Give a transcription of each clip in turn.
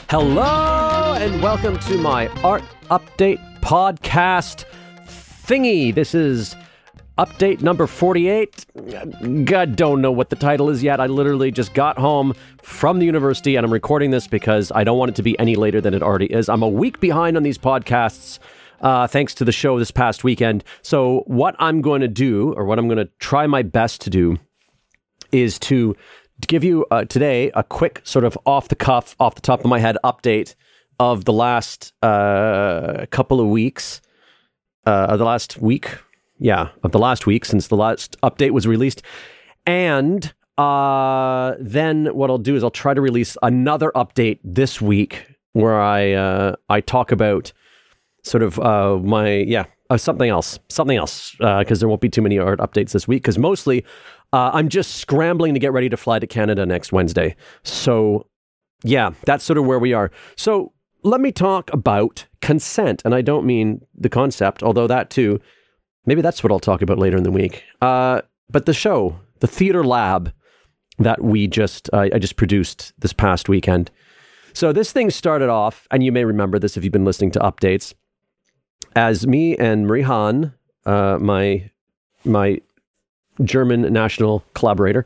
Hello and welcome to my Art Update podcast thingy. This is update number 48. God, don't know what the title is yet. I literally just got home from the university and I'm recording this because I don't want it to be any later than it already is. I'm a week behind on these podcasts thanks to the show this past weekend. So what I'm going to do, or what I'm going to try my best to do, is to give you today a quick sort of off the cuff, off the top of my head update of the last couple of weeks, of the last week since the last update was released. And then what I'll do is I'll try to release another update this week where I talk about sort of something else, because there won't be too many art updates this week, because mostly I'm just scrambling to get ready to fly to Canada next Wednesday. So yeah, that's sort of where we are. So let me talk about consent. And I don't mean the concept, although that too, maybe that's what I'll talk about later in the week. But the show, the Theater Lab that I just produced this past weekend. So this thing started off, and you may remember this if you've been listening to updates, as me and Marie Hahn, my German national collaborator,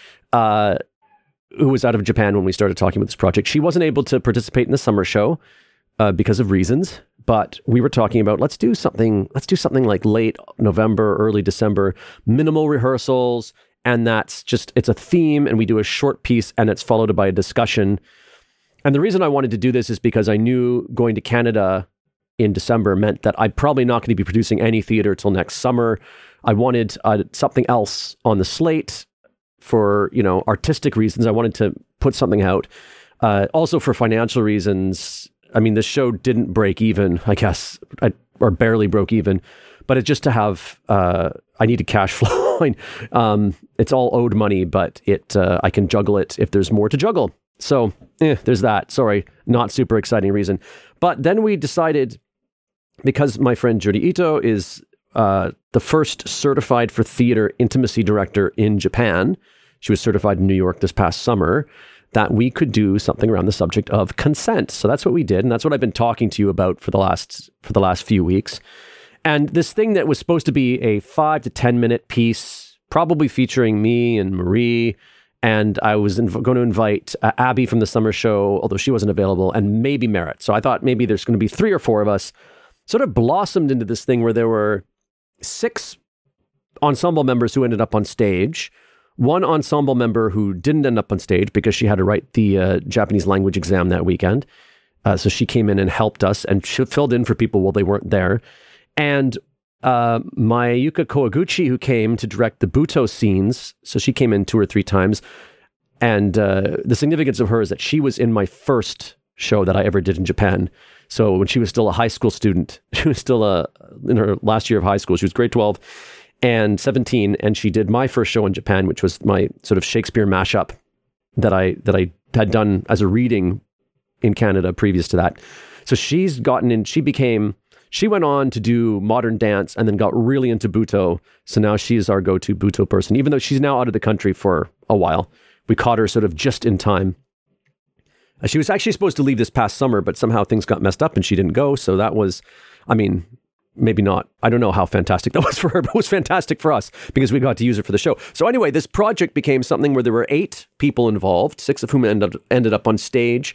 who was out of Japan when we started talking about this project. She wasn't able to participate in the summer show because of reasons, but we were talking about let's do something like late November, early December, minimal rehearsals, and it's a theme, and we do a short piece, and it's followed by a discussion. And the reason I wanted to do this is because I knew going to Canada in December meant that I'm probably not going to be producing any theater till next summer. I wanted something else on the slate for, artistic reasons. I wanted to put something out. Also for financial reasons. I mean, the show didn't break even, I guess, or barely broke even, but it's just to have, I needed cash flow. It's all owed money, but I can juggle it if there's more to juggle. So there's that. Sorry, not super exciting reason. But then we decided, because my friend Jodi Ito is the first certified for theater intimacy director in Japan. She was certified in New York this past summer, that we could do something around the subject of consent. So that's what we did. And that's what I've been talking to you about for the last few weeks. And this thing that was supposed to be a 5 to 10 minute piece, probably featuring me and Marie. And I was going to invite Abby from the summer show, although she wasn't available, and maybe Merritt. So I thought maybe there's going to be 3 or 4 of us, sort of blossomed into this thing where there were 6 ensemble members who ended up on stage, 1 ensemble member who didn't end up on stage because she had to write the Japanese language exam that weekend. So she came in and helped us, and she filled in for people while they weren't there. And Mayuka Kowaguchi, who came to direct the Buto scenes, so she came in 2 or 3 times. And the significance of her is that she was in my first show that I ever did in Japan. So when she was still a high school student, she was still in her last year of high school. She was grade 12 and 17, and she did my first show in Japan, which was my sort of Shakespeare mashup that I had done as a reading in Canada previous to that. So she's gotten in. She went on to do modern dance and then got really into Buto. So now she's our go-to Buto person, even though she's now out of the country for a while. We caught her sort of just in time. She was actually supposed to leave this past summer, but somehow things got messed up and she didn't go. So that was, maybe not. I don't know how fantastic that was for her, but it was fantastic for us because we got to use it for the show. So anyway, this project became something where there were 8 people involved, 6 of whom ended up on stage.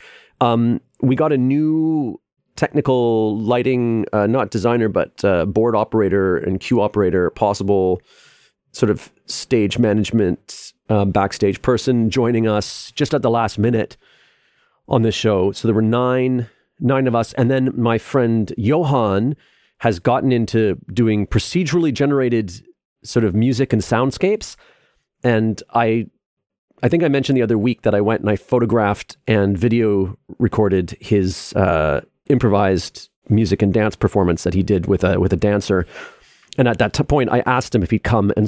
We got a new technical lighting, not designer, but board operator and cue operator, possible sort of stage management, backstage person joining us just at the last minute on this show. So there were nine of us. And then my friend Johan has gotten into doing procedurally generated sort of music and soundscapes. And I think I mentioned the other week that I went and I photographed and video recorded his improvised music and dance performance that he did with a dancer. And at that point, I asked him if he'd come and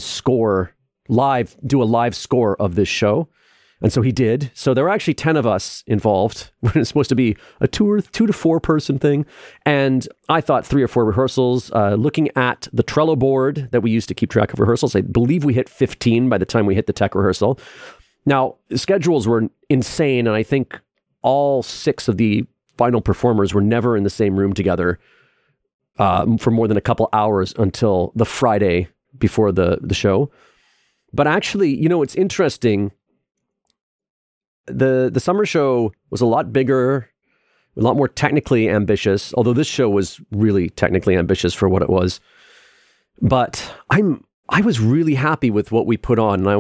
do a live score of this show. And so he did. So there were actually 10 of us involved. It's supposed to be a 2 to 4 person thing. And I thought 3 or 4 rehearsals. Looking at the Trello board that we used to keep track of rehearsals, I believe we hit 15 by the time we hit the tech rehearsal. Now, the schedules were insane. And I think all 6 of the final performers were never in the same room together for more than a couple hours until the Friday before the show. But actually, it's interesting. The summer show was a lot bigger, a lot more technically ambitious, although this show was really technically ambitious for what it was. But I was really happy with what we put on, and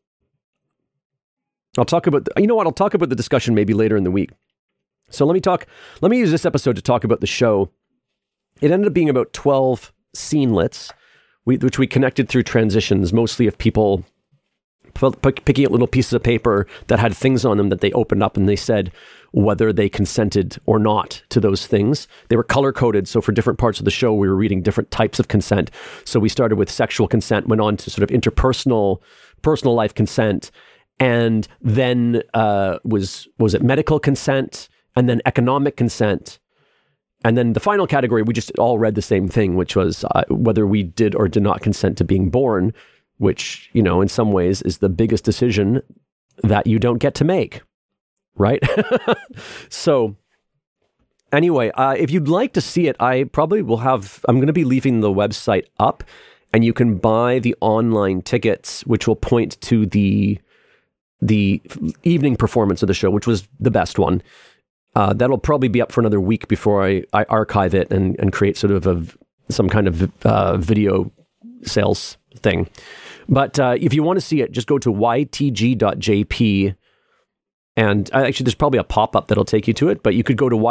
I'll talk about the discussion maybe later in the week. So let me use this episode to talk about the show. It ended up being about 12 scenelets, which we connected through transitions, mostly of people picking up little pieces of paper that had things on them that they opened up, and they said whether they consented or not to those things. They were color-coded, so for different parts of the show, we were reading different types of consent. So we started with sexual consent, went on to sort of personal life consent, and then was it medical consent, and then economic consent. And then the final category, we just all read the same thing, which was whether we did or did not consent to being born, which, in some ways is the biggest decision that you don't get to make, right? So anyway, if you'd like to see it, I'm going to be leaving the website up, and you can buy the online tickets, which will point to the evening performance of the show, which was the best one. That'll probably be up for another week before I archive it and create sort of some kind of video sales thing. But if you want to see it, just go to ytg.jp. And actually, there's probably a pop-up that'll take you to it, but you could go to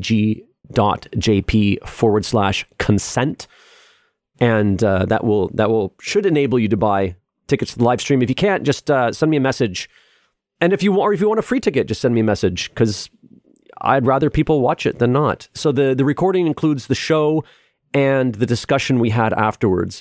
ytg.jp/consent. And that should enable you to buy tickets to the live stream. If you can't, just send me a message. And if you want a free ticket, just send me a message, because I'd rather people watch it than not. So the recording includes the show and the discussion we had afterwards.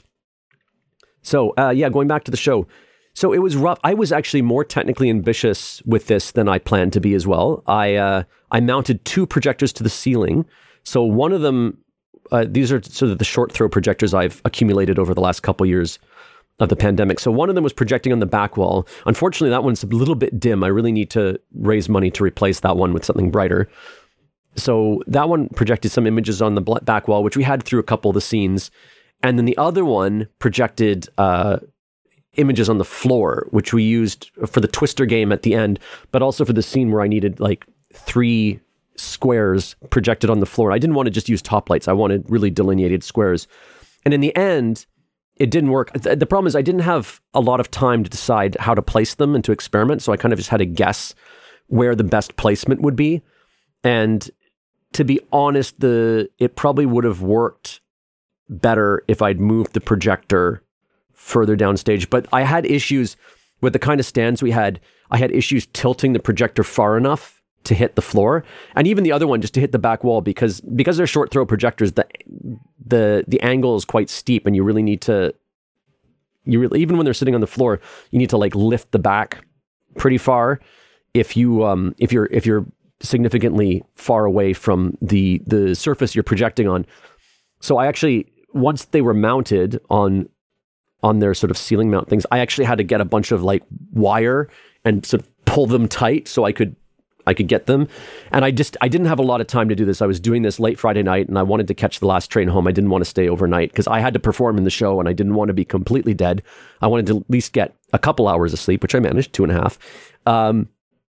So going back to the show. So it was rough. I was actually more technically ambitious with this than I planned to be as well. I mounted 2 projectors to the ceiling. So one of them, these are sort of the short throw projectors I've accumulated over the last couple years of the pandemic. So one of them was projecting on the back wall. Unfortunately, that one's a little bit dim. I really need to raise money to replace that one with something brighter. So that one projected some images on the back wall, which we had through a couple of the scenes. And then the other one projected images on the floor, which we used for the Twister game at the end, but also for the scene where I needed like 3 squares projected on the floor. I didn't want to just use top lights. I wanted really delineated squares. And in the end, it didn't work. The problem is I didn't have a lot of time to decide how to place them and to experiment, so I kind of just had to guess where the best placement would be. And to be honest, it probably would have worked better if I'd moved the projector further downstage. But I had issues with the kind of stands we had. I had issues tilting the projector far enough to hit the floor, and even the other one just to hit the back wall, because they're short throw projectors. The angle is quite steep, and you really need to. Even when they're sitting on the floor, you need to like lift the back pretty far. If you're significantly far away from the surface you're projecting on. So I actually, once they were mounted on their sort of ceiling mount things, I actually had to get a bunch of like wire and sort of pull them tight so I could get them. And I didn't have a lot of time to do this. I was doing this late Friday night, and I wanted to catch the last train home. I didn't want to stay overnight because I had to perform in the show, and I didn't want to be completely dead. I wanted to at least get a couple hours of sleep, which I managed, 2.5.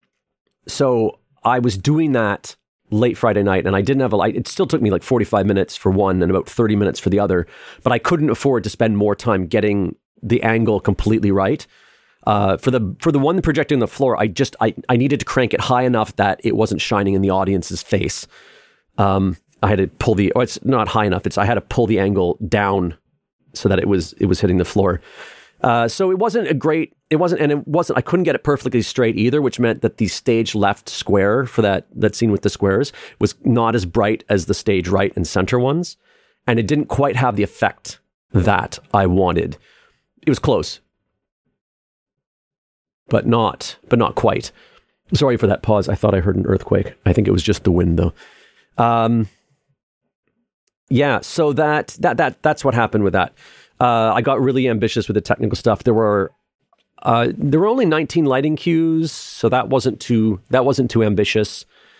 So I was doing that late Friday night, and I didn't have it still took me like 45 minutes for one and about 30 minutes for the other, but I couldn't afford to spend more time getting the angle completely right. For the one projecting on the floor, I needed to crank it high enough that it wasn't shining in the audience's face. I had to pull it's not high enough. I had to pull the angle down so that it was hitting the floor. So it wasn't, I couldn't get it perfectly straight either, which meant that the stage left square for that scene with the squares was not as bright as the stage right and center ones. And it didn't quite have the effect that I wanted. It was close, but not quite. Sorry for that pause. I thought I heard an earthquake. I think it was just the wind though. So that's what happened with that. I got really ambitious with the technical stuff. There were only 19 lighting cues, so that wasn't too ambitious.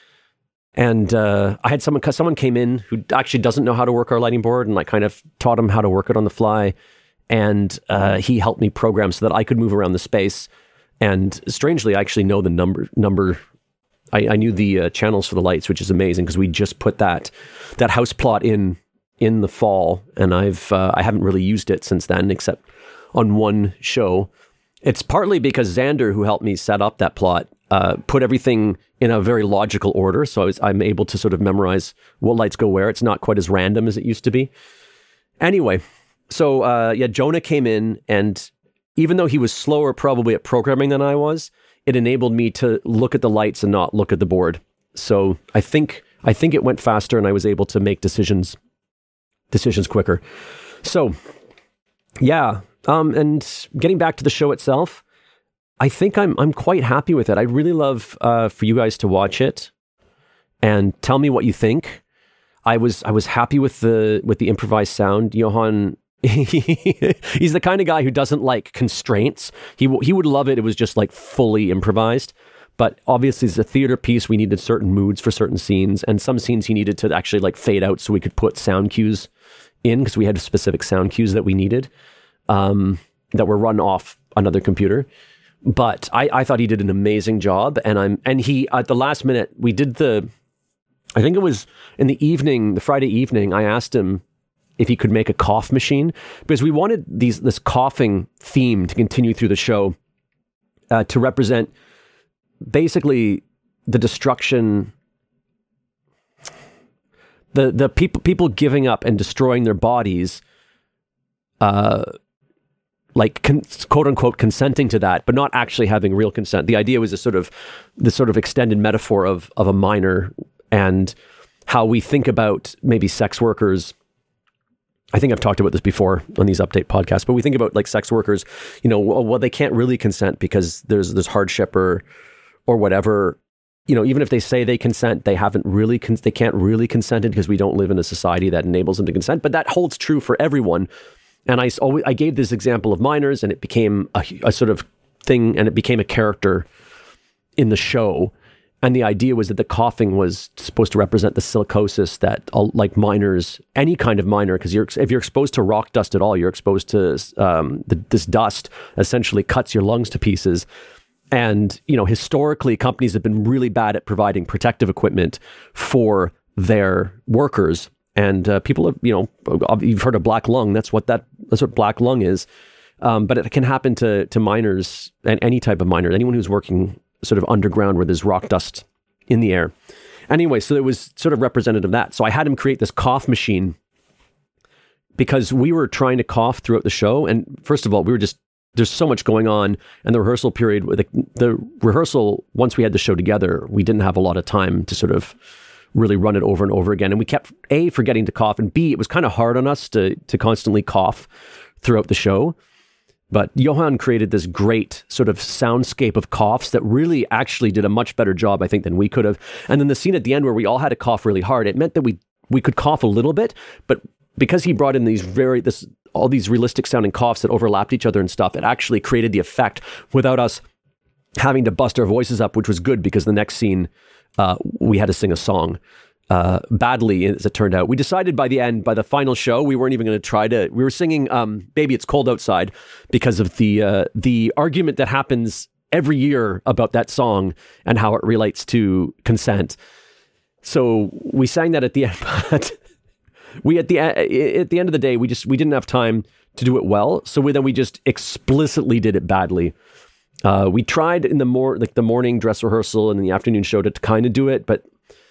And I had someone came in who actually doesn't know how to work our lighting board, and I kind of taught him how to work it on the fly. And he helped me program so that I could move around the space. And strangely, I actually know the number. I knew the channels for the lights, which is amazing because we just put that house plot in the fall, and I haven't really used it since then, except on one show. It's partly because Xander, who helped me set up that plot, put everything in a very logical order, so I'm able to sort of memorize what lights go where. It's not quite as random as it used to be. Anyway, so Jonah came in, and even though he was slower probably at programming than I was, it enabled me to look at the lights and not look at the board. So I think it went faster, and I was able to make decisions quicker. So yeah, and getting back to the show itself, I think I'm quite happy with it. I'd really love for you guys to watch it and tell me what you think. I was happy with the improvised sound. Johan, he's the kind of guy who doesn't like constraints. He would love it. It was just like fully improvised. But obviously, as a theater piece, we needed certain moods for certain scenes, and some scenes he needed to actually like fade out so we could put sound cues in because we had specific sound cues that we needed that were run off another computer. But I thought he did an amazing job, and he at the last minute we did I think it was in the evening, the Friday evening. I asked him if he could make a cough machine because we wanted this coughing theme to continue through the show to represent basically the destruction, the people giving up and destroying their bodies. Like quote unquote consenting to that, but not actually having real consent. The idea was this sort of extended metaphor of a miner and how we think about maybe sex workers. I think I've talked about this before on these update podcasts, but we think about like sex workers, well, they can't really consent because there's hardship or whatever. Even if they say they consent, they haven't really, they can't really consent because we don't live in a society that enables them to consent. But that holds true for everyone. And I gave this example of miners, and it became a sort of thing, and it became a character in the show. And the idea was that the coughing was supposed to represent the silicosis that, like miners, any kind of miner, because if you're exposed to rock dust at all, you're exposed to this dust essentially cuts your lungs to pieces. And historically, companies have been really bad at providing protective equipment for their workers. And people have, you've heard of black lung. That's what black lung is. But it can happen to miners and any type of miner, anyone who's working sort of underground where there's rock dust in the air. Anyway, so it was sort of representative of that. So I had him create this cough machine because we were trying to cough throughout the show. And first of all, there's so much going on. And the rehearsal period, the rehearsal, once we had the show together, we didn't have a lot of time to sort of really run it over and over again. And we kept A, forgetting to cough, and B, it was kind of hard on us to constantly cough throughout the show. But Johan created this great sort of soundscape of coughs that really actually did a much better job, I think, than we could have. And then the scene at the end where we all had to cough really hard, it meant that we could cough a little bit, but because he brought in all these realistic sounding coughs that overlapped each other and stuff, it actually created the effect without us having to bust our voices up, which was good because the next scene, we had to sing a song badly, as it turned out. We decided by the final show, we weren't even going to we were singing Baby It's Cold Outside because of the argument that happens every year about that song and how it relates to consent. So we sang that at the end, but at the end of the day, we didn't have time to do it well. So we just explicitly did it badly. We tried in the morning dress rehearsal and in the afternoon show to kind of do it, but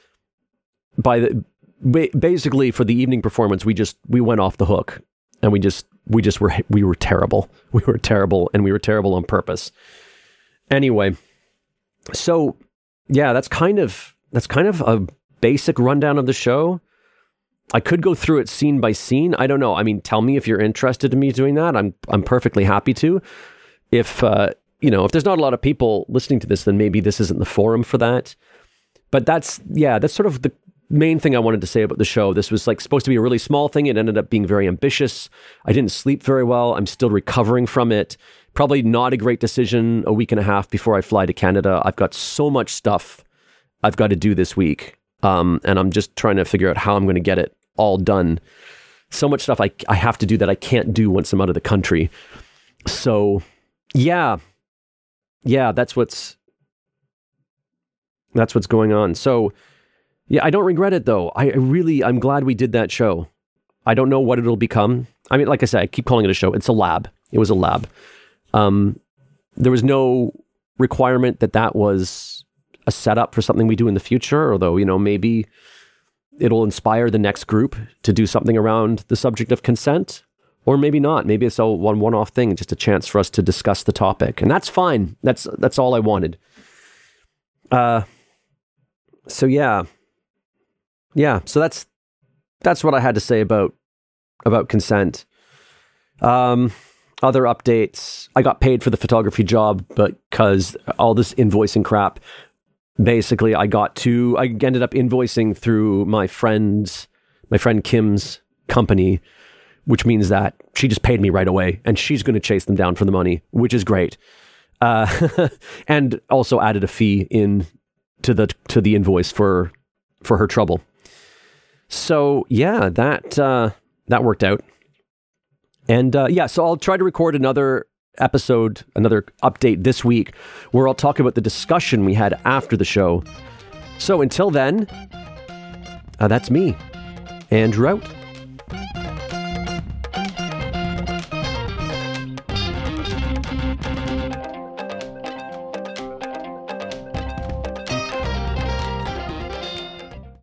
basically for the evening performance, we went off the hook, and we were terrible. We were terrible, and we were terrible on purpose. Anyway, so yeah, that's kind of a basic rundown of the show. I could go through it scene by scene. I don't know. I mean, tell me if you're interested in me doing that. I'm perfectly happy to. If there's not a lot of people listening to this, then maybe this isn't the forum for that. But that's sort of the main thing I wanted to say about the show. This was like supposed to be a really small thing. It ended up being very ambitious. I didn't sleep very well. I'm still recovering from it. Probably not a great decision a week and a half before I fly to Canada. I've got so much stuff I've got to do this week. And I'm just trying to figure out how I'm going to get it all done. So much stuff I have to do that I can't do once I'm out of the country. So yeah, that's what's going on. So yeah, I don't regret it though. I'm glad we did that show. I don't know what it'll become. I mean, like I said, I keep calling it a show. It's a lab. It was a lab. There was no requirement that was a setup for something we do in the future, although, maybe it'll inspire the next group to do something around the subject of consent, or maybe not. Maybe it's a one-off thing, just a chance for us to discuss the topic. And that's fine. That's all I wanted. So yeah. So that's what I had to say about consent. Other updates. I got paid for the photography job, but because all this invoicing crap, basically I ended up invoicing through my friend Kim's company, which means that she just paid me right away, and she's going to chase them down for the money, which is great. And also added a fee in to the invoice for her trouble. So yeah, that worked out. And so I'll try to record another episode, another update this week, where I'll talk about the discussion we had after the show. So until then, that's me, Andrew out.